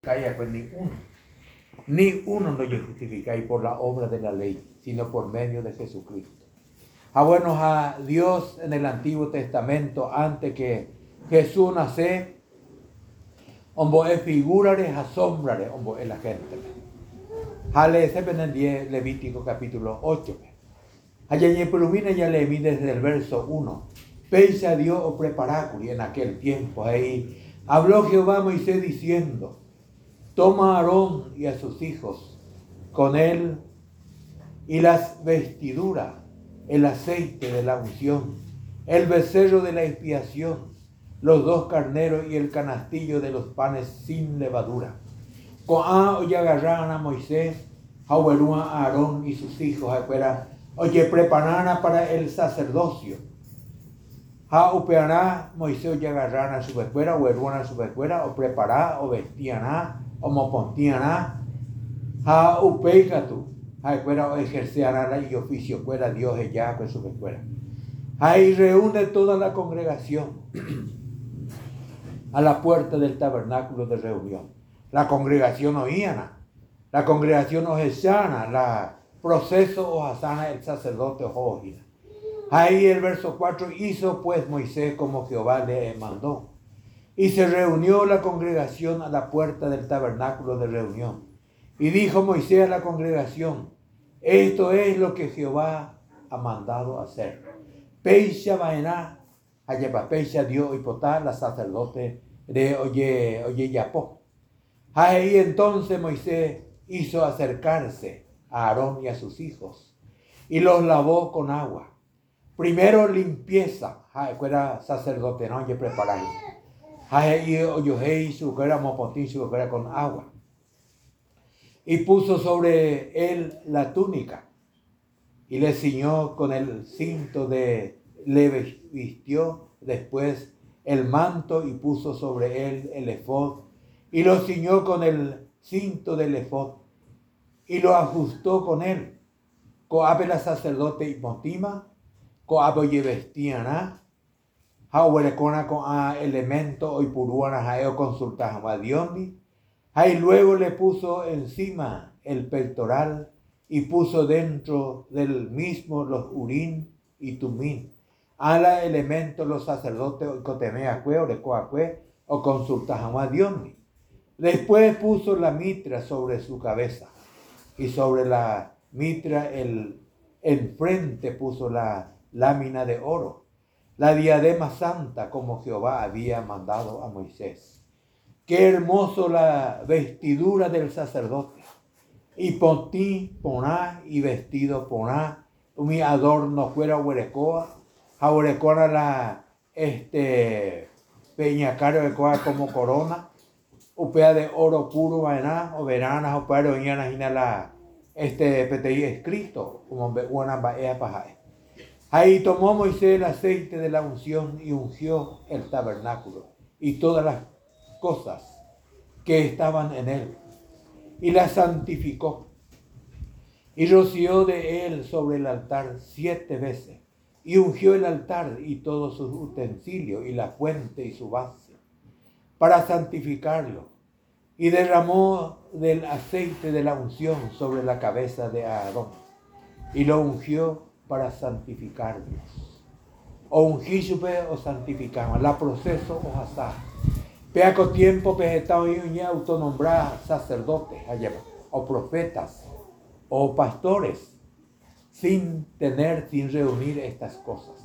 Pues ni uno no se justifica por la obra de la ley, sino por medio de Jesucristo. Bueno, a Dios en el Antiguo Testamento, antes que Jesús nace, es figurare, asombrare, es la gente. Hale se ven en Levítico capítulo 8. Allá ya le vi desde el verso 1. Pense a Dios o preparáculo, en aquel tiempo ahí habló Jehová a Moisés diciendo: toma a Aarón y a sus hijos con él y las vestiduras, el aceite de la unción, el becerro de la expiación, los 2 carneros y el canastillo de los panes sin levadura. Y agarraron a Moisés, a Aarón y sus hijos, prepararon para el sacerdocio. Upeará Moisés y agarraron a su escuela, o a su escuela, o preparar, o vestían, o mopontían, upeicatu, o ejercerán y oficio, fuera Dios ya con su escuela. Ahí reúne toda la congregación a la puerta del tabernáculo de reunión. La congregación oíana, la congregación ojeshana, la proceso ojasana, el sacerdote ojina. Ahí el verso 4, hizo pues Moisés como Jehová le mandó. Y se reunió la congregación a la puerta del tabernáculo de reunión. Y dijo Moisés a la congregación: esto es lo que Jehová ha mandado hacer. Peisha vaená, allá peisha Dios y potá, la sacerdote de oye yapó. Ahí entonces Moisés hizo acercarse a Aarón y a sus hijos y los lavó con agua. Primero limpieza, fuera sacerdote, no oye preparar. Y oye su que era mopotín, su que era con agua. Y puso sobre él la túnica y le ciñó con el cinto le vistió después el manto y puso sobre él el efod y lo ciñó con el cinto del efod y lo ajustó con él. Coabe la sacerdote y motima, coabe y vestían, con elemento y puruana o consultaban a Diondi. Ahí luego le puso encima el pectoral y puso dentro del mismo los urín y tumín. A la elemento los sacerdotes o consultaban a Diondi. Después puso la mitra sobre su cabeza y sobre la mitra en frente puso la lámina de oro, la diadema santa como Jehová había mandado a Moisés. Qué hermoso la vestidura del sacerdote. Y potí poná y vestido poná, mi adorno fuera huerecoa, a la peñacario de coa como corona, upea de oro puro vaina, o veranas, o para oñana la PTI escrito, como una baea pajae. Ahí tomó Moisés el aceite de la unción y ungió el tabernáculo y todas las cosas que estaban en él, y la santificó, y roció de él sobre el altar 7 veces, y ungió el altar y todos sus utensilios, y la fuente y su base, para santificarlo, y derramó del aceite de la unción sobre la cabeza de Aarón, y lo ungió para santificarlos. O ungísupe o santificamos, la proceso o asá. Peaco tiempo pejetao y autonombrada sacerdotes, o profetas, o pastores, sin reunir estas cosas.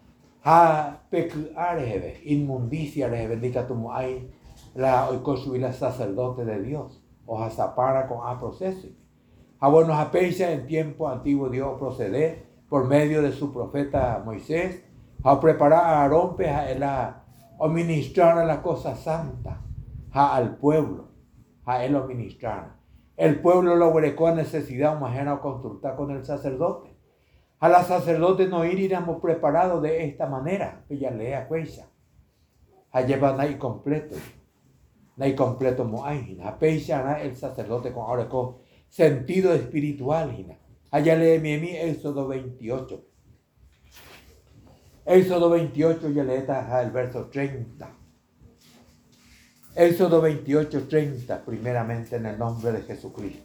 Inmundicia bendica tu hay la oikosubila sacerdote de Dios, o zapara con proceso. Bueno, apeisa en tiempo antiguo Dios proceder por medio de su profeta Moisés, a preparar a Aarón o ministrar a la cosa santa, al pueblo, a él lo ministrar. El pueblo lo huerecó a necesidad humana o consultar con el sacerdote. A la sacerdote no iríamos preparados de esta manera, que ya lea cuesa. A llevar nai completo moain, a peisa el sacerdote con ahora con sentido espiritual. Allá lee mi Éxodo 28. Éxodo 28 ya lee el verso 30. Éxodo 28:30, primeramente en el nombre de Jesucristo.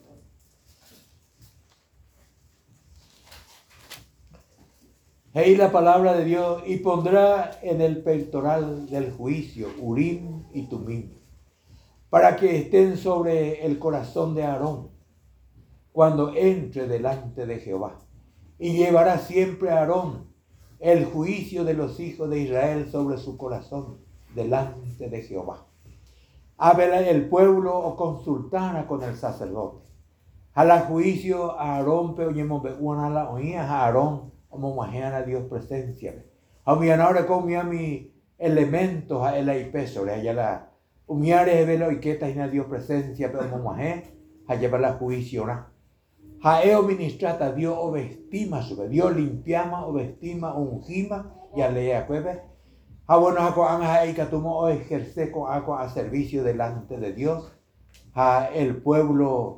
Ahí la palabra de Dios, y pondrá en el pectoral del juicio Urim y Tumim, para que estén sobre el corazón de Aarón cuando entre delante de Jehová. Y llevará siempre a Aarón el juicio de los hijos de Israel sobre su corazón delante de Jehová. Habla el pueblo o consultara con el sacerdote. A la juicio a Aarón, pero yemos ve una la oía a Aarón como majena Dios presencia. A mi ahora con mi elementos a el IP sobre allá la umiare velo y que taina Dios presencia pero como majé a llevar la juicio na. A eo ministrata Dios o vestima sobre Dios limpiama o vestima ungima y a lea cueve. A bueno a con a que tomo o ejerce con agua a servicio delante de Dios. A el pueblo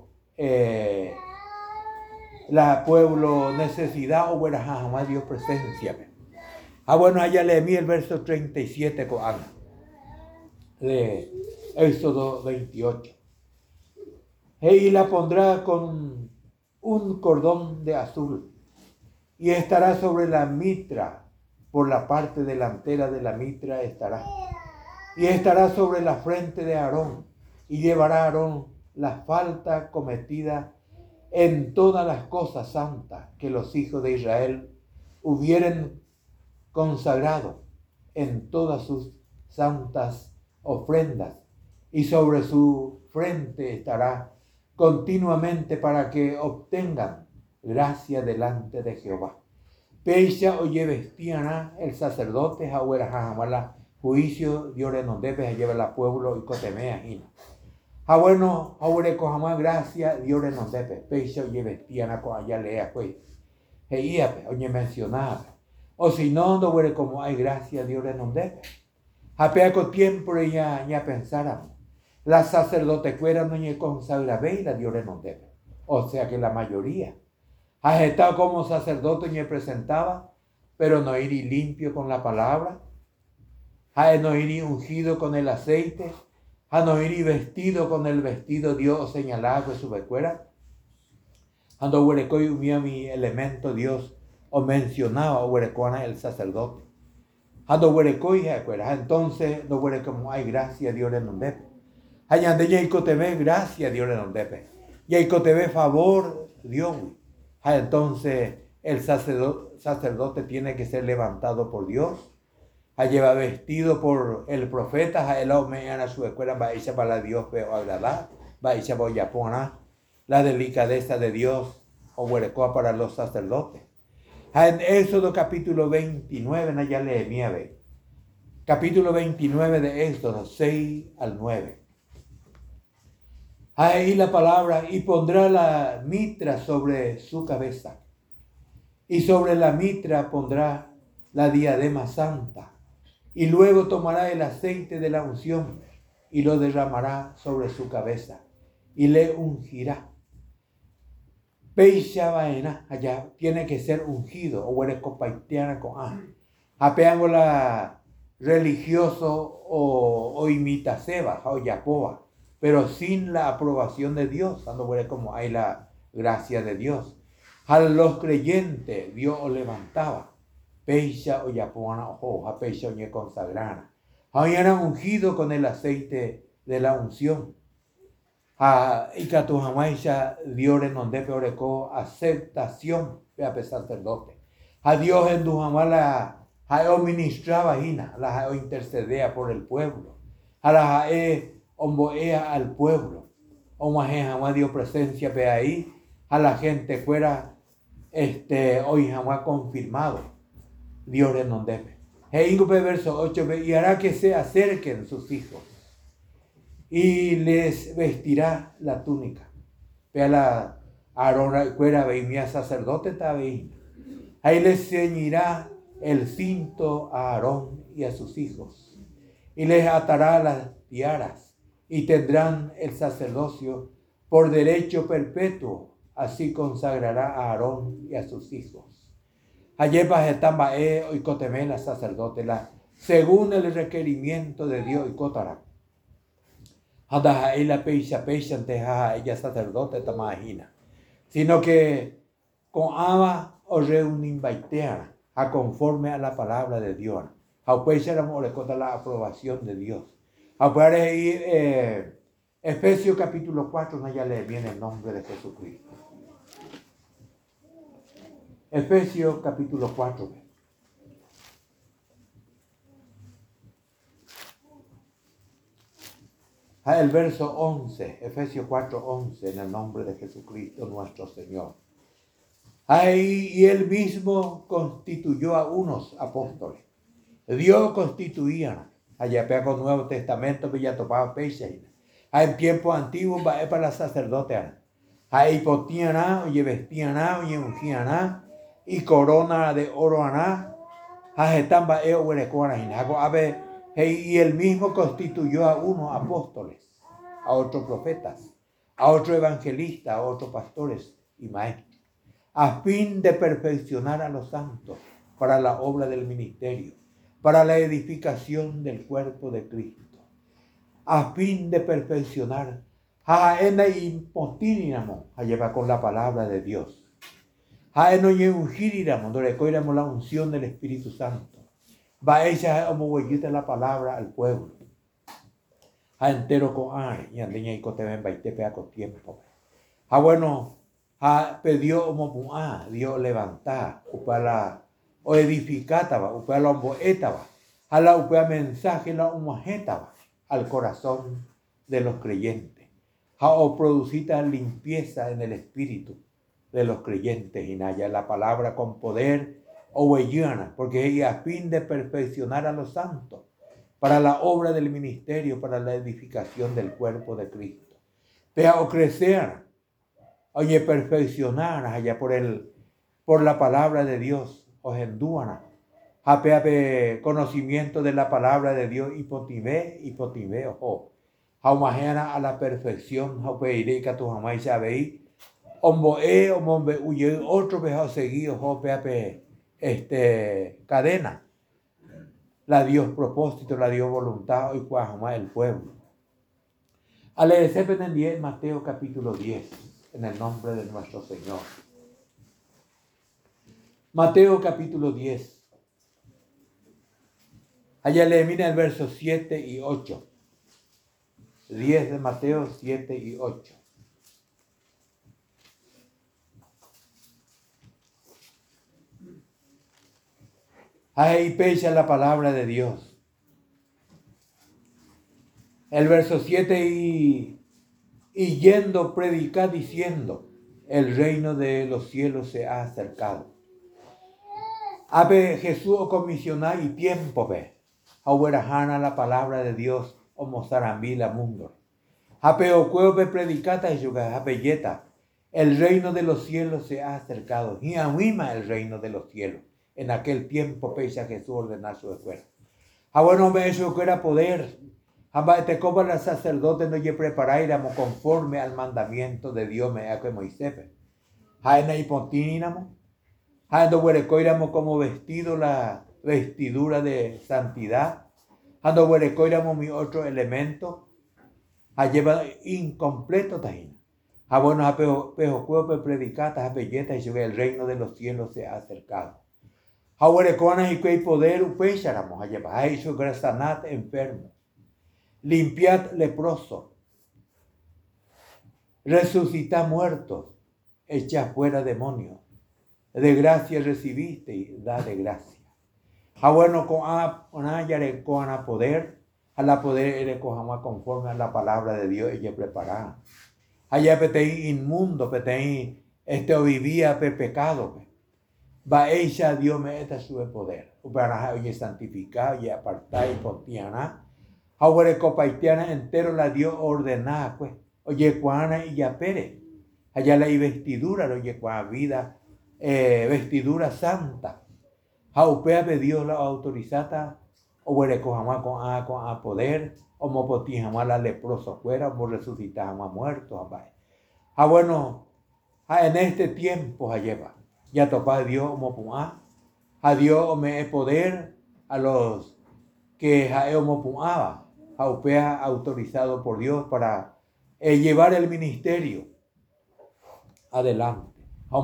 la pueblo necesidad o buena jamás Dios presencia. Bueno, allá leí el verso 37 con Ana, de Éxodo 28. Y la pondrá con un cordón de azul y estará sobre la mitra, por la parte delantera de la mitra estará. Y estará sobre la frente de Aarón y llevará a Aarón la falta cometida en todas las cosas santas que los hijos de Israel hubieren consagrado en todas sus santas ofrendas, y sobre su frente estará continuamente para que obtengan gracia delante de Jehová. Peisha oye vestíana el sacerdote jauera jamala juicio Dios nos debe llevar al pueblo y cotemea hina. Bueno, ahora cojama gracia Dios nos debe. Peisha oye vestíana con allá lea pues. Heía oye mencionaba. O si no, no huele como hay gracia Dios nos debe. Apea con tiempo ya pensáramos. La sacerdote cuera no ye consagra veila Dios nos debe. O sea que la mayoría. Ha estado como sacerdote y presentaba, pero no irí limpio con la palabra. Ha no irí ungido con el aceite. Ha no irí vestido con el vestido Dios señalado de su becuera. Ando huerecoy umía mi elemento Dios o mencionaba huerecona el sacerdote. Ando huerecoy entonces no huere como hay gracia Dios le non debe. Hayande yaico te ve gracia Dios le non debe. Yaico te ve favor Dios. Entonces el sacerdote tiene que ser levantado por Dios. Lleva vestido por el profeta. El hombre a su escuela va a irse para Dios pero agradar. Va a irse para Yapona. La delicadeza de Dios o huerecoa para los sacerdotes. En Éxodo capítulo 29, allá lee nieve. Capítulo 29 de Éxodo 6 al 9. Ahí la palabra, y pondrá la mitra sobre su cabeza. Y sobre la mitra pondrá la diadema santa. Y luego tomará el aceite de la unción y lo derramará sobre su cabeza. Y le ungirá. Peisha vaina, allá tiene que ser ungido, o eres copaitiana con apeándola religioso o imita seba, o yapoa, pero sin la aprobación de Dios, cuando huele como hay la gracia de Dios. A los creyentes Dios os levantaba, peisha o yapoana o a peisha o consagrana. Ahí eran ungidos con el aceite de la unción. Y que tu jamaisha Dios en donde peoreco aceptación a pesar sacerdote. A Dios en tu jamala a ministraba hina, la intercedea por el pueblo. A la omboea al pueblo. O más jamás dio presencia pe ahí a la gente fuera hoy jamás confirmado. Dios en donde. Verso 8 y hará que se acerquen sus hijos. Y les vestirá la túnica. Vea la Aarón, cuera veimia sacerdote tabeín. Ahí les ceñirá el cinto a Aarón y a sus hijos. Y les atará las tiaras. Y tendrán el sacerdocio por derecho perpetuo. Así consagrará a Aarón y a sus hijos. Ayepas etambae y cotemela sacerdote. Según el requerimiento de Dios y cotará. Anda la peisa ante ella sacerdote tamajina. Sino que con ama o reunin baiteana, a conforme a la palabra de Dios. A pues éramos la aprobación de Dios. A pues Efesios capítulo 4, no ya le viene el nombre de Jesucristo. Efesios capítulo 4. El verso 11, Efesios 4, 11, en el nombre de Jesucristo nuestro Señor. Y él mismo constituyó a unos apóstoles. Dios constituía. Allá con Nuevo Testamento, ya topaba peche. En tiempo antiguo, va para sacerdotes. Ahí potían, oye vestían, oye ungían, y corona de oro aná. Y él mismo constituyó a unos apóstoles, a otros profetas, a otros evangelistas, a otros pastores y maestros, a fin de perfeccionar a los santos para la obra del ministerio, para la edificación del cuerpo de Cristo, a fin de perfeccionar con la palabra de Dios. La unción del Espíritu Santo. Va ella la palabra al pueblo. Entero con y andeña y coteven baitepea con tiempo. Bueno, pidió Dios levantar, o edificataba, upea la omboetaba, la upea mensaje la humajetaba al corazón de los creyentes. O producita limpieza en el espíritu de los creyentes, y naya la palabra con poder o huellana, porque ella a fin de perfeccionar a los santos para la obra del ministerio, para la edificación del cuerpo de Cristo. Pea o crecer, oye perfeccionar allá por la palabra de Dios, o endúana, ape conocimiento de la palabra de Dios, hipotivé, ojo, aumajena a la perfección, opeiré que tu jamás sabéis, omboe, huye, otro vez seguido, ope, cadena, la Dios propósito, la Dios voluntad, y cuajama el pueblo. Ale en Mateo capítulo 10, en el nombre de nuestro Señor. Mateo capítulo 10. Allá le mira el verso 7 y 8. 10 de Mateo 7 y 8. Ahí pecha la palabra de Dios. El verso 7 y yendo predicar diciendo, el reino de los cielos se ha acercado. Ape Jesús o comisionar y tiempo ve. Auerajana la palabra de Dios o mozarambí la mundo. Ape o cueve predicata y yuga ape yeta. El reino de los cielos se ha acercado. Y ahuima el reino de los cielos. En aquel tiempo pecha Jesús ordenar su escuela. Bueno, me eso que era poder. Te como el sacerdote no ye preparáramos conforme al mandamiento de Dios me hace Moisés. Jaena y pontínamo. Ando huerecoíramos como vestido la vestidura de santidad. Ando huerecoíramos mi otro elemento. Lleva incompleto tajina. Bueno, a pejo cuerpo predicata, a belleta y el reino de los cielos se ha acercado. Huerecoanas y que hay poder upecharamos a llevar. A eso sanat enfermo. Limpiad leproso. Resucitad muertos. Echad fuera demonios. De gracia recibiste y da de gracia. Bueno, con a poder, a la poder eres conforme a la palabra de Dios, ella preparada. Allá peteí inmundo, peteí o vivía pecado. Va ella Dios me está su poder. Para oye santificar y apartar y pontiana. Ahora copaitiana entero la Dios ordenada, pues. Oye cuana y ya pere. Allá la vestidura, oye cuana vida. Vestidura santa. Jaupea de Dios la autorizada, o huerecojama con a poder, o mopotijama la leproso fuera, o resucitamos muertos. Bueno, en este tiempo lleva, ya topa Dios mopumá, a Dios me poder, a los que jaeo mopumaba, Jaupea autorizado por Dios para llevar el ministerio adelante.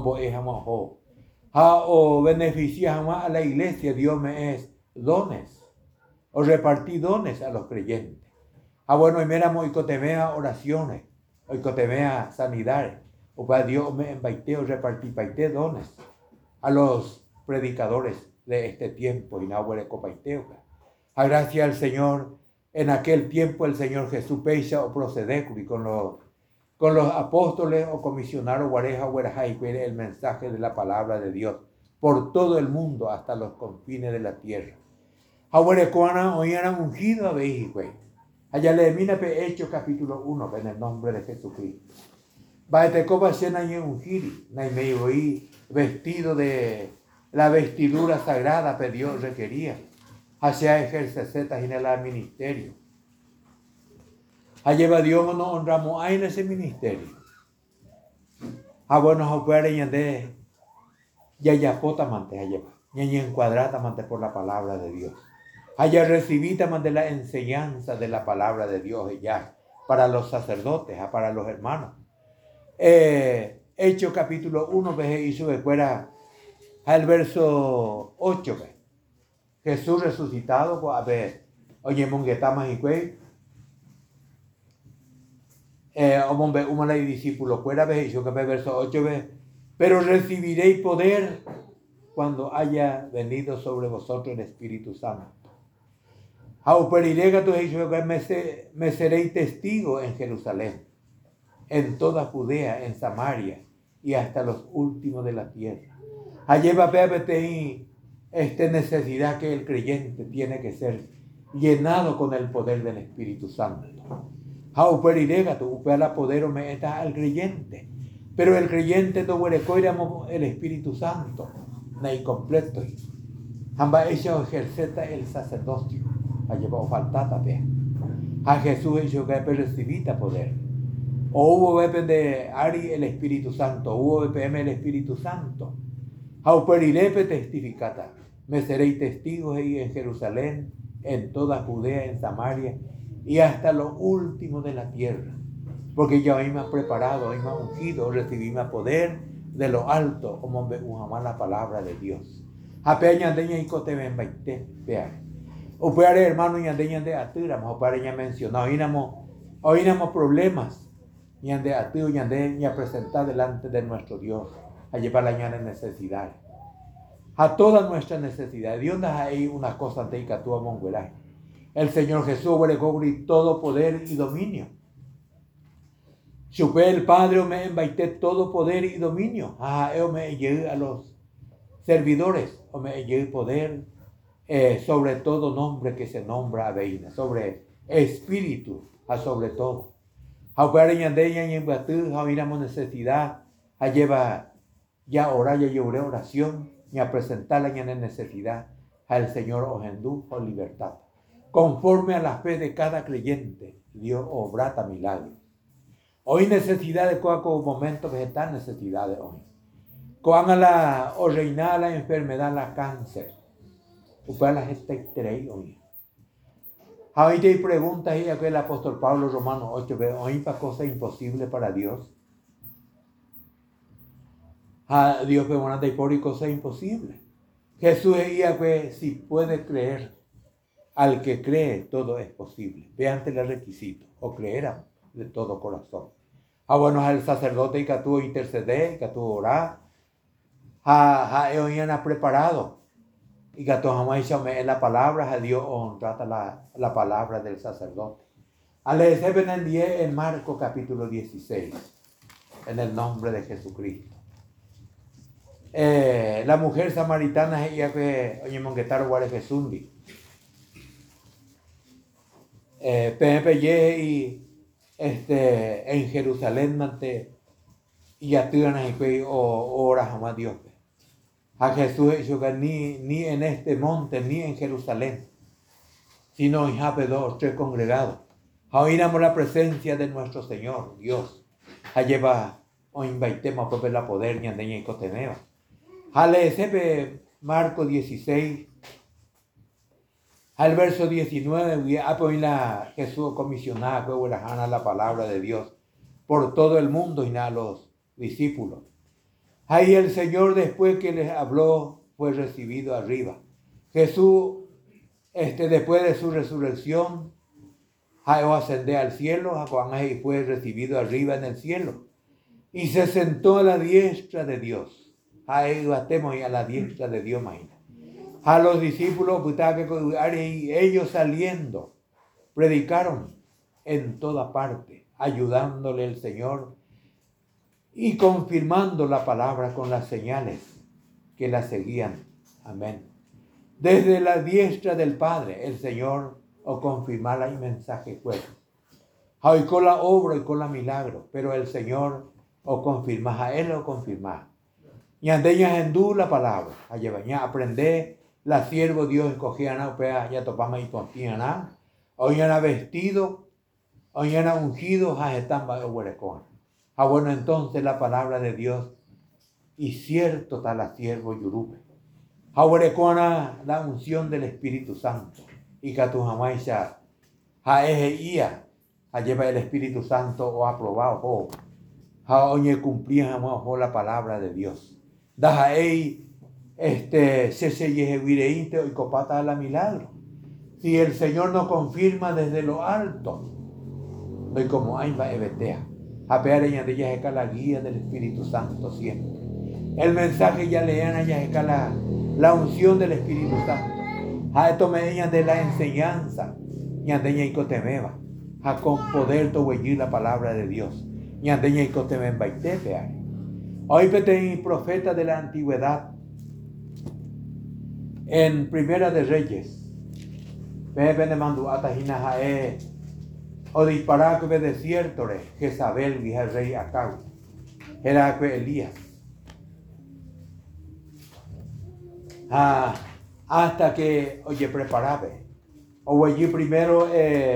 O beneficia jamás a la iglesia, Dios me es dones, o repartí dones a los creyentes. Bueno, y miramos, y cotemea oraciones, o cotemea sanidades, o para Dios me embaité o repartí paité dones a los predicadores de este tiempo, y no huele copaiteo. A gracia al Señor, en aquel tiempo el Señor Jesús peisa o procede con los apóstoles o comisionaron guareja el mensaje de la palabra de Dios por todo el mundo hasta los confines de la tierra. Abuerecuana oían ungido a Beijigüey. Allá le mina Hechos capítulo 1 en el nombre de Jesucristo. Baetecoba cena y ungiri, naimeiboí vestido de la vestidura sagrada que Dios requería. Hacia ejercetas en el ministerio. Allá va Dios no honramos ahí en ese ministerio. Bueno, opera y ande ya pota mante allá va. Y encuadrata mante por la palabra de Dios. Allá recibita mante la enseñanza de la palabra de Dios ya para los sacerdotes, para los hermanos. Hechos capítulo 1 hizo de fuera al verso 8 ve. Jesús resucitado, a ver, oye, monguetama y cuey, la discípulo fuera, ve, yo que ve verso 8, ve, pero recibiréis poder cuando haya venido sobre vosotros el Espíritu Santo. Me seréis testigo en Jerusalén, en toda Judea, en Samaria y hasta los últimos de la tierra. Allí va a ver esta necesidad que el creyente tiene que ser llenado con el poder del Espíritu Santo. La poder al creyente, pero el creyente no huele el Espíritu Santo, no incompleto. Hamba ella ejerceta el sacerdocio, allí va faltata a Jesús ellos que recibita poder. O hubo de Ari el Espíritu Santo, hubo BPM el Espíritu Santo. Hauperirepe testificata. Me seréis testigos ahí en Jerusalén, en toda Judea, en Samaria y hasta lo último de la tierra. Porque ya hoy me ha preparado, hoy me ha ungido, recibí más poder de lo alto, como jamás la palabra de Dios. Apeña andeña y cote me embaite, vea. O peare hermano y andeña de atira, o peare ya mencionado, oínamos problemas, y ande atiro y ande y a presentar delante de nuestro Dios, a llevar la ñana necesidad. A todas nuestras necesidades. Dios nos ha ahí una cosa ante que tú amonguelás. El Señor Jesús le cobrí todo poder y dominio. Supe el Padre me embaité todo poder y dominio. Yo me llegué a los servidores, o me llegué poder sobre todo nombre que se nombra a Veina, sobre espíritu, sobre todo. A ñandeña y embatú, a miramos necesidad, a lleva ya orar, ya lloré oración, y a presentarla en necesidad al Señor Ojendú o libertad. Conforme a la fe de cada creyente, Dios obrata milagros. Hoy necesidad de coaco momento vegetal necesidad de hoy. Coan la o reinar la enfermedad, la cáncer. Upea la gente cree hoy. Hoy te preguntas y aquel apóstol Pablo Romanos 8, hoy para cosa imposible para Dios. A Dios que bueno, por cosa imposible. Jesús decía que si puede creer, al que cree todo es posible. Vean el requisito, o creerán de todo corazón. Bueno, el sacerdote y que tuvo interceder, que tuvo orar, ellos han preparado, y que todos jamás en la palabra, a Dios honra la palabra del sacerdote. Al leer en Marcos capítulo 16, en el nombre de Jesucristo. La mujer samaritana ella que oye monguetar guare Jesundi. Y en Jerusalén mante y a tiran y ora jamás Dios. A Jesús yo que ni en este monte ni en Jerusalén, sino en Jape 2 3 congregados. Oíramos la presencia de nuestro Señor Dios. Allí va o invitemos a ver la poder ni andeña y coteneo. Ale sepe Marcos 16, Al verso 19, Jesús comisionaba la palabra de Dios por todo el mundo y a los discípulos. Ahí el Señor, después que les habló, fue recibido arriba. Jesús, después de su resurrección, ascendió al cielo, y fue recibido arriba en el cielo. Y se sentó a la diestra de Dios. Ahí batemos a la diestra de Dios, imagina. A los discípulos, y ellos saliendo, predicaron en toda parte, ayudándole el Señor y confirmando la palabra con las señales que la seguían. Amén. Desde la diestra del Padre, el Señor o confirmar el mensaje fue. Hoy con la obra y con la milagro, pero el Señor o confirma a Él o confirma. Y andeñas en du la palabra, a llevaña aprender la siervo Dios escogían a upea, ya topamos y contían a, hoy han vestido, hoy han ungido a estamba o huerecón. Bueno, entonces la palabra de Dios, y cierto tal la siervo yurupe. Huerecona la unción del Espíritu Santo, y que tu jamaisa, ia, a lleva el Espíritu Santo o aprobado, oye cumplía la palabra de Dios. Daja se yehevireinte y copata a la milagro. Si el Señor nos confirma desde lo alto, doy como hay va ebetea. A pear ella de ella la guía del Espíritu Santo siempre. El mensaje ya lean allá la unción del Espíritu Santo. A esto me ella de la enseñanza. Ñandeña y cotemeba. A con poder tohuellí la palabra de Dios. Ñandeña y cotemeba y tepear. Hoy peten profeta de la antigüedad. En Primera de Reyes, Pepe de Manduata Hinajae, o disparar que desierto, Jezabel, hija del rey Acab, era que Elías. Hasta que, oye, preparaba. O allí primero,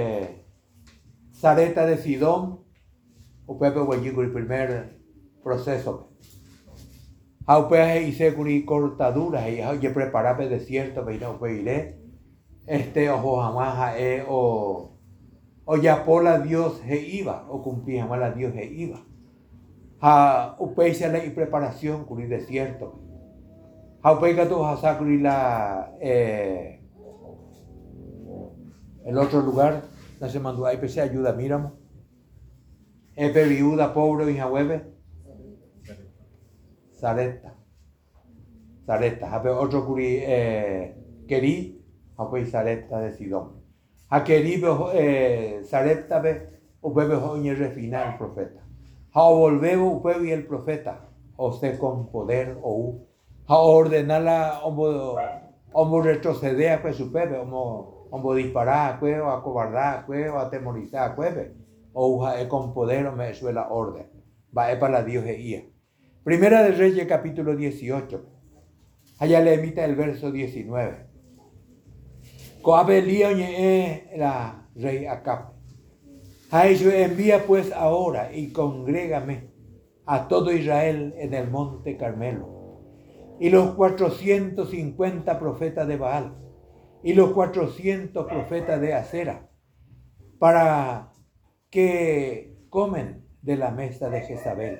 Sareta de Sidón, o Pepe, o allí el primer proceso. Aupeaje y seguri cortaduras y oye preparaba el desierto para ir ojo jamás o ya por la Dios he iba o cumplía jamás la Dios he iba upeise la preparación curi desierto aupeiga tu hasacuri la el otro lugar no se mandó ahí pese ayuda míramos viuda pobre y jahueve Sareta, otro curi querí, apoy Sareta de Sidón. A querí Sareta o bebe hoy refinar el profeta. A volvemos y el profeta, o se con poder o a ordenarla homo retroceder a su pepe, homo disparar o acobardar o atemorizar o con poder o me suela orden. Va para la Dios eía. Primera de Reyes, capítulo 18. Allá le emita el verso 19. Coabelía la rey Acab. A ello envía pues ahora y congrégame a todo Israel en el monte Carmelo. Y los 450 profetas de Baal. Y los 400 profetas de Acera. Para que comen de la mesa de Jezabel.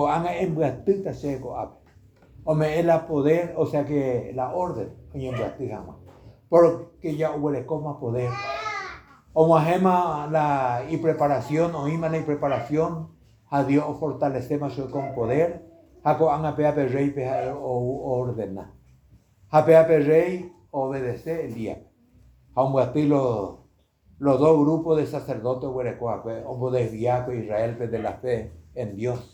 O me es la poder, o sea que la orden, porque ya huele como poder. O majema la y preparación, o ima la y preparación, a Dios fortalecemos con poder, a peape rey o ordena. A peape rey obedece el día. A un los dos grupos de sacerdotes, o desviado Israel de la fe en Dios.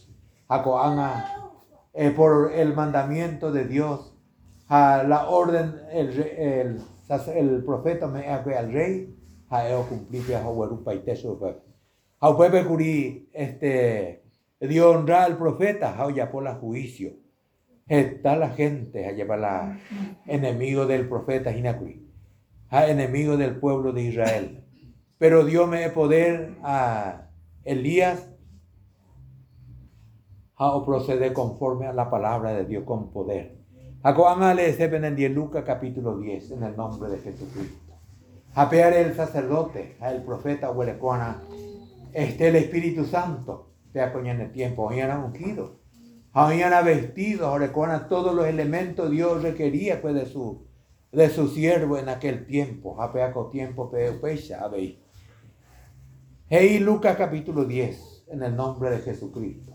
Por el mandamiento de Dios, a la orden, el profeta me hace al rey, a cumplir a Huerupa y Teso. A Pepe Curí, dio honra al profeta, a ya por la juicio. Está la gente, a llevar la enemigo del profeta Hinacurí, a enemigo del pueblo de Israel. Pero Dios me poder a Elías, o procede conforme a la palabra de Dios con poder. Acoángale en Lucas capítulo 10 en el nombre de Jesucristo. Japear el sacerdote, el profeta Huelecuana, el Espíritu Santo, te acoña en el tiempo, habían ungido, habían vestido, Huelecuana, todos los elementos Dios requería pues de su siervo en aquel tiempo, japeaco tiempo, pecha, veis. Hey, Lucas capítulo 10, en el nombre de Jesucristo.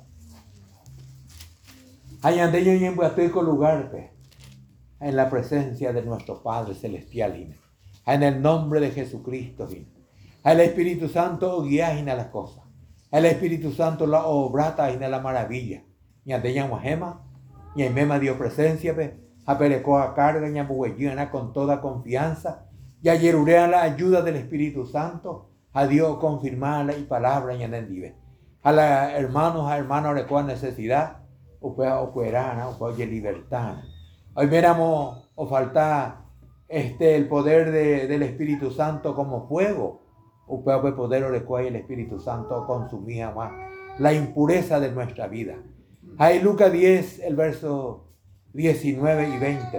Hayandeño y en lugar, en la presencia de nuestro Padre Celestial, en el nombre de Jesucristo, el Espíritu Santo guía en las cosas, el Espíritu Santo la obrata en la maravilla, y andeña guajema, y en mema dio presencia, aperecoa carga, y con toda confianza, y ayerurea la ayuda del Espíritu Santo, a Dios confirmarla y palabra y enendive. A los hermanos, recuerda necesidad, o cuerana, o libertad. Hoy miramos o falta el poder del Espíritu Santo como fuego. O poder o recuerda el Espíritu Santo consumía más la impureza de nuestra vida. Hay Lucas 10, el verso 19 y 20.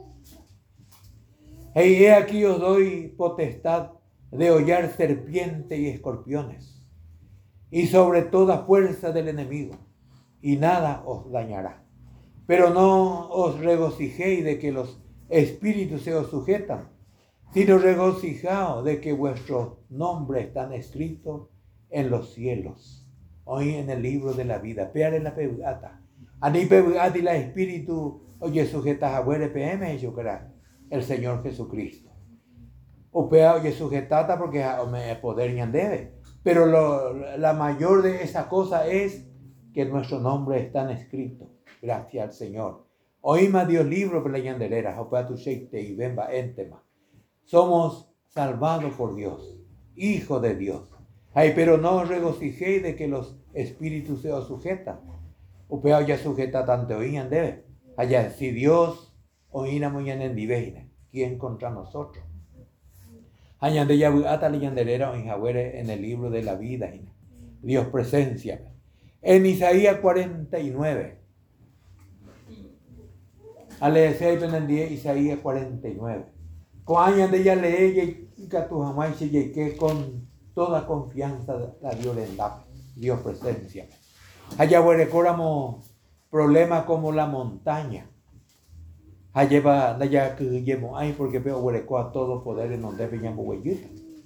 Hey, he aquí os doy potestad de hollar serpientes y escorpiones, y sobre toda fuerza del enemigo, y nada os dañará. Pero no os regocijéis de que los espíritus se os sujetan, sino regocijaos de que vuestros nombres están escritos en los cielos, hoy en el libro de la vida. Peare la pegata. Ani pegata y la espíritu, oye, sujetas a huere PM, yo creo, el Señor Jesucristo. Upea oye sujetata porque me poder ni debe. Pero la mayor de esa cosa es que nuestro nombre está escrito. Gracias al Señor. Oíma Dios libro por la yandelera. Opea tu sheite y bemba entema. Somos salvados por Dios. Hijo de Dios. Ay, pero no os regocijéis de que los espíritus se os sujetan. Upea oye sujeta tanto oían debe. Allá si Dios oína muy en endiveina. ¿Quién contra nosotros? En el libro de la vida, Dios presencia. En Isaías 49. Isaías 49. Con toda confianza la Dios presencia. Allá recordamos problemas como la montaña. Lleva naya que llevo ahí porque veo a todo poder en donde veíamos huellita.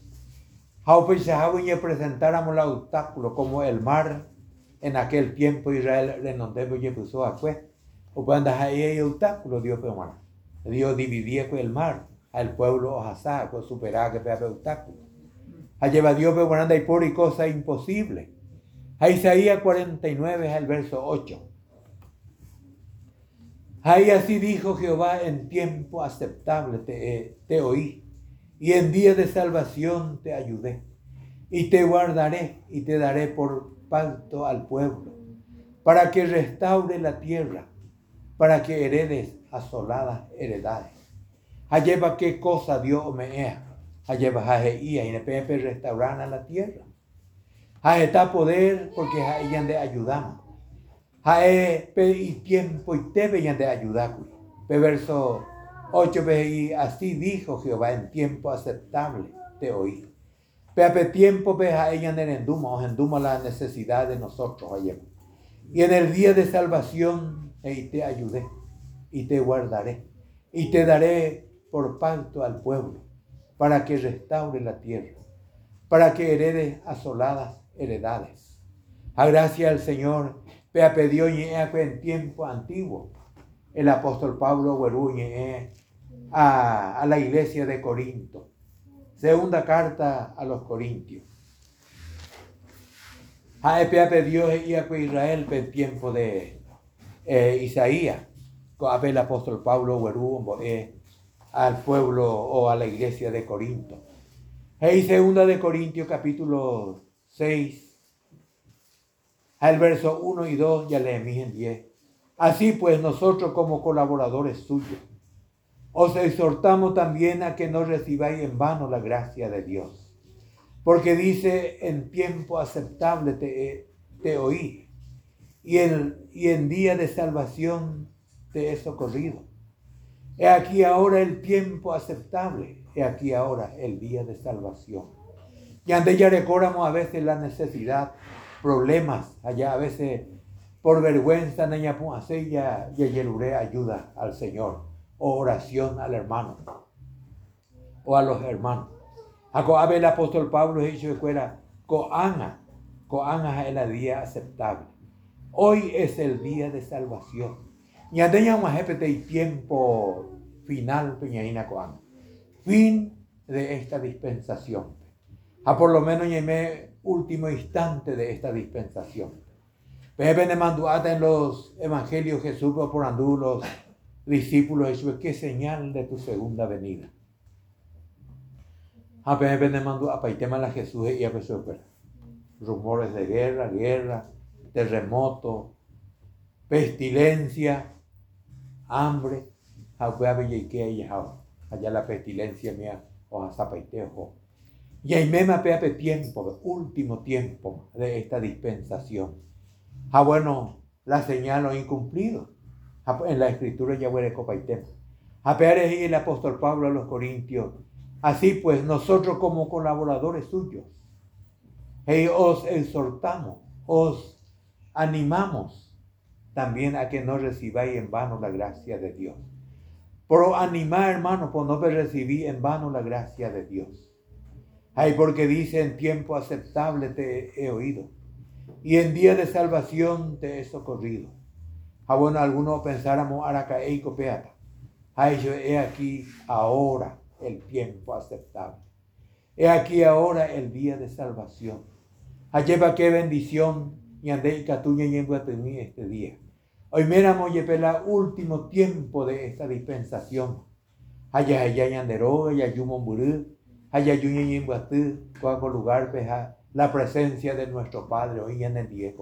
Y presentáramos los obstáculos como el mar en aquel tiempo Israel en donde puso a fue. O cuando hay obstáculos Dios hermano. Dios dividía con el mar al pueblo Ojasá, con superar que había obstáculos. Lleva Dios y por y cosa imposible. Isaías 49 es el verso 8. Ahí así dijo Jehová, en tiempo aceptable te oí, y en día de salvación te ayudé, y te guardaré y te daré por pacto al pueblo, para que restaure la tierra, para que heredes asoladas heredades. Alleva qué cosa Dios me ea, alleva jajeía y nepepe restaurar la tierra. Está poder porque hayan de ayudarnos. Y tiempo y te veían de ayudar. Verso 8, y así dijo Jehová, en tiempo aceptable te oí. Pepe tiempo a ella enduma la necesidad de nosotros ayer. Y en el día de salvación te ayudé y te guardaré y te daré por pacto al pueblo para que restaure la tierra, para que heredes asoladas heredades. A gracia al Señor. Pepe dio en tiempo antiguo. El apóstol Pablo hueruñe a la iglesia de Corinto. Segunda carta a los Corintios. Pepe dio a Israel en tiempo de Isaías. El apóstol Pablo hueru al pueblo o a la iglesia de Corinto. Y segunda de Corintios capítulo 6. Al verso 1 y 2 ya leemos en 10. Así pues nosotros como colaboradores suyos os exhortamos también a que no recibáis en vano la gracia de Dios. Porque dice, en tiempo aceptable te oí y en día de salvación te he socorrido. He aquí ahora el tiempo aceptable. he aquí ahora el día de salvación. Y ante ya recordamos a veces la necesidad, problemas, allá a veces por vergüenza, ya yeruré ayuda al Señor, o oración al hermano, o a los hermanos. A el apóstol Pablo dice que fuera, coana es el día aceptable. Hoy es el día de salvación. Y teníamos tiempo final, peñaína coana. Fin de esta dispensación. Por lo menos en el último instante de esta dispensación. Pepe de manduata en los evangelios Jesús por andú los discípulos Jesús, qué señal de tu segunda venida. Pepe de manduata para el tema de Jesús y a veces rumores de guerra, terremoto, pestilencia, hambre. Allá la pestilencia mía o zapaiteo. Y ahí me mapeape tiempo, último tiempo de esta dispensación. Bueno, la señal o incumplido. En la escritura ya huele copa y tema. Y el apóstol Pablo a los Corintios. Así pues, nosotros como colaboradores suyos, os exhortamos, os animamos también a que no recibáis en vano la gracia de Dios. Por animar, hermano, por no recibir en vano la gracia de Dios. Porque dice, en tiempo aceptable te he oído, y en día de salvación te he socorrido. Bueno, algunos pensáramos, aracae y copeata. He aquí ahora el tiempo aceptable. He aquí ahora el día de salvación. Lleva qué bendición, y andé y catuña y en este día. Hoy miramos el último tiempo de esta dispensación. Allá yanderó, allá yumomburú, allá yuñiñimbuatú, cuaco lugar peja la presencia de nuestro Padre hoy en el día.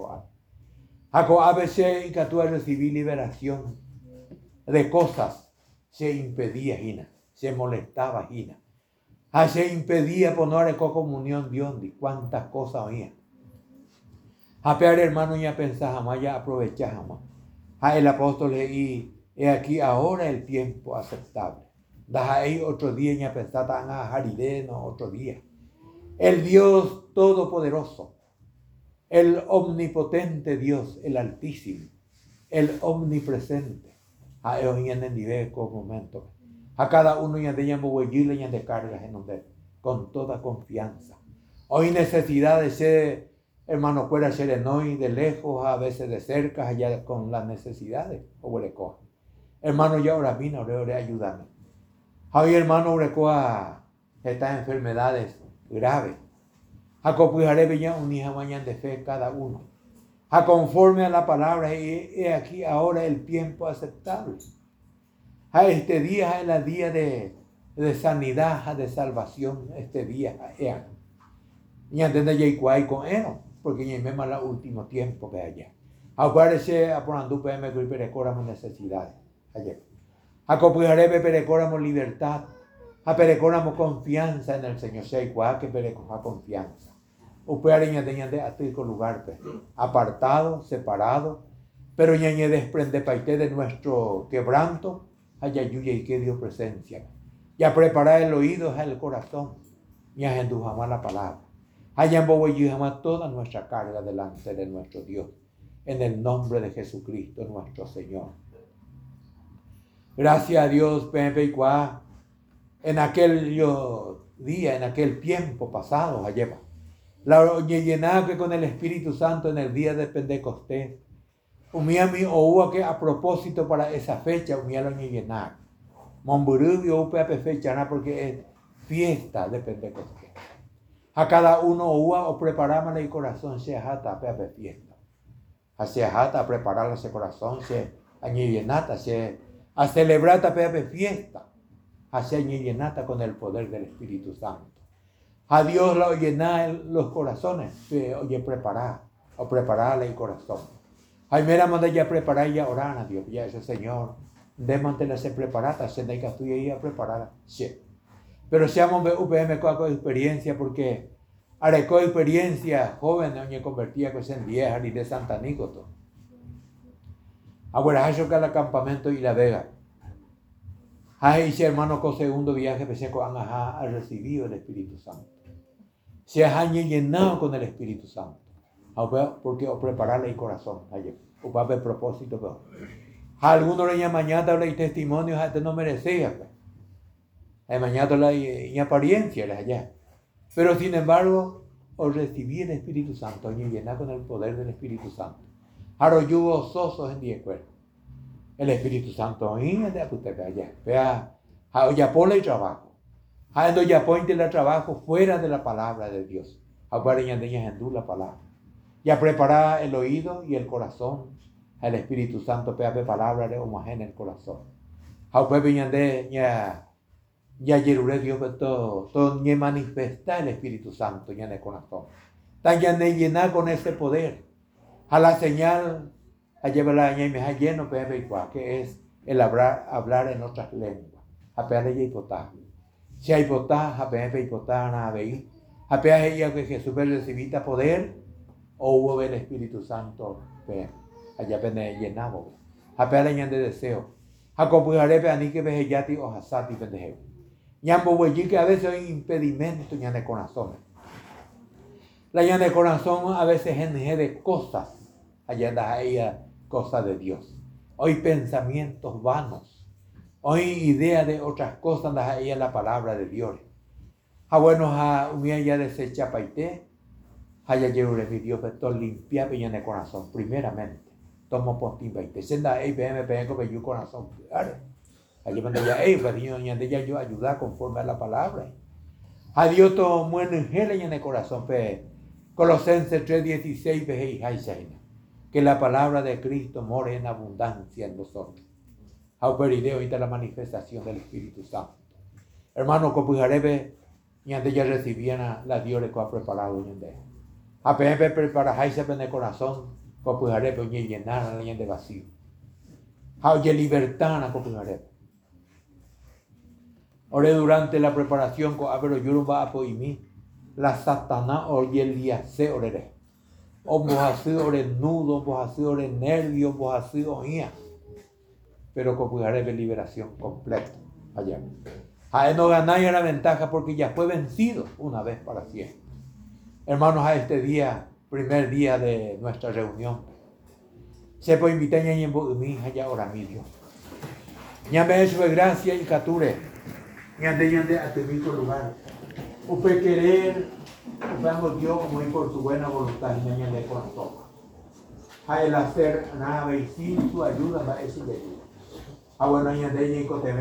A veces y catúa recibir liberación de cosas se impedía Gina, se molestaba Gina. Se impedía poner comunión Dios, cuántas cosas oía. Pear hermano ya pensaba, ya aprovechamos. El apóstol y he aquí ahora el tiempo aceptable. Ahí otro día ya pensaba a Jarireno otro día. El Dios todopoderoso, el omnipotente Dios, el altísimo, el omnipresente. Hoy en el diversos momentos. A cada uno ya de huellile y de cargas en donde, con toda confianza. Hoy necesidad de ser, hermano, fuera serenoy de lejos, a veces de cerca, allá con las necesidades, o huelecoa. Hermano, ya ahora vino, ahora ayúdame. Hoy, hermano, huelecoa, estas enfermedades graves. Acopujaré ya un hija mañana de fe cada uno. Conforme a la palabra, y aquí ahora el tiempo aceptable. Este día es el día de sanidad, de salvación, este día. Y antes de llegar con él, porque ya es el último tiempo que allá. Acuérdese, a por andú, me perecóramos necesidades. Ayer. Acopujaré, perecóramos libertad. Perecóramos confianza en el Señor. Que perecoja confianza. Upeariña tenían de atico lugar, apartado, separado, pero ñañe desprende paité de nuestro quebranto, allá yuya y que dio presencia. Ya preparar el oído, el corazón, ya en jamás la palabra. Allá en Boboyi jamás toda nuestra carga delante de nuestro Dios, en el nombre de Jesucristo nuestro Señor. Gracias a Dios, en aquel día, en aquel tiempo pasado, allá la llenada con el Espíritu Santo en el día de Pentecostés. Umiami o que a propósito para esa fecha, umía lo llenar. Momburú y upe fecha, porque es fiesta de Pentecostés. A cada uno o preparamos el corazón, se jata pepe fiesta. Se jata a preparar ese corazón, se añillenata, se a celebrar pepe fiesta. Se añillenata con el poder del Espíritu Santo. A Dios lo llena los corazones, oye, preparar el corazón. Ay, mira, manda ya preparar y orar a Dios, ya ese Señor, de mantenerse preparada, se de que estoy ahí a preparar, sí. Pero seamos UPM con experiencia, porque arecó experiencia joven, oye, convertía pues en 10 y de Santa Nícoto. Ahora, yo que al campamento y la Vega. Ay, si hermano, con segundo viaje, pensé que van a recibir el Espíritu Santo. Se han llenado con el Espíritu Santo. Porque o prepararle el corazón. O va a haber propósito. Pero algunos le llaman mañana habla y testimonios, este no merecía. Mañana la apariencia les allá. Pero sin embargo, o recibí el Espíritu Santo, y llenar con el poder del Espíritu Santo. Ahora yo gozosos en día cuerpo. El Espíritu Santo de aputeca allá. Vea, ya ponle el trabajo. Ya ponte el trabajo fuera de la palabra de Dios. Ahora ya la palabra. Ya prepara el oído y el corazón. El Espíritu Santo pea palabra de homogen en el corazón. Ahora ya yerure Dios todo ni manifesta el Espíritu Santo ya en el corazón. Tan ya llena con ese poder. A la señal a llevarla a lleno que es el hablar en otras lenguas. A pearle y hipotar. Si hay hipotar, a pearle y hipotar a veí. A pearle ella que Jesús recibita poder o hubo el Espíritu Santo allá pene llenado. A pearle de deseo. A compujaré peani que vejeyati o hasati pendejeo. Ñambo huellí que a veces hay impedimento en el corazón. La llana de corazón a veces es de cosas. Allá anda ella cosas de Dios. Hoy pensamientos vanos. Hoy ideas de otras cosas anda ella la palabra de Dios. Bueno, a un día ya desecha paité. Allá llevo mi Dios todo limpia peña en el corazón. Primeramente. Tomo pontín paité. Senda ahí me pego con el corazón. Allí cuando ya yo ayudar conforme a la palabra. A Dios todo muere en el corazón. Colosenses 3:16 que la palabra de Cristo more en abundancia en vosotros. Auperideo ahorita la manifestación del Espíritu Santo. Hermano, copujarebe ñande ya recibían la Dios que ha preparado ñande. A pepe preparáis en el corazón copujarebe ñe llenar la ñande vacío. Oye libertad na copujarebe. Ore durante la preparación con Abero Yoruba apoyimi la Satanás oye el día se orere. O vos ha sido ore nudo, vos ha sido ore nervio, vos ha sido oía. Pero con cuidaré de liberación completa allá. A no ganáis la ventaja porque ya fue vencido una vez para siempre. Hermanos, a este día, primer día de nuestra reunión, se puede invitar a mi hija ya ahora mismo. Ya me hecho de gracia y cature. Ñande a tu mismo lugar. Usted querer, usted Dios como ir por su buena voluntad y ñande con todo. A el hacer nada y sin su ayuda va a decir de Dios. Bueno, ñande y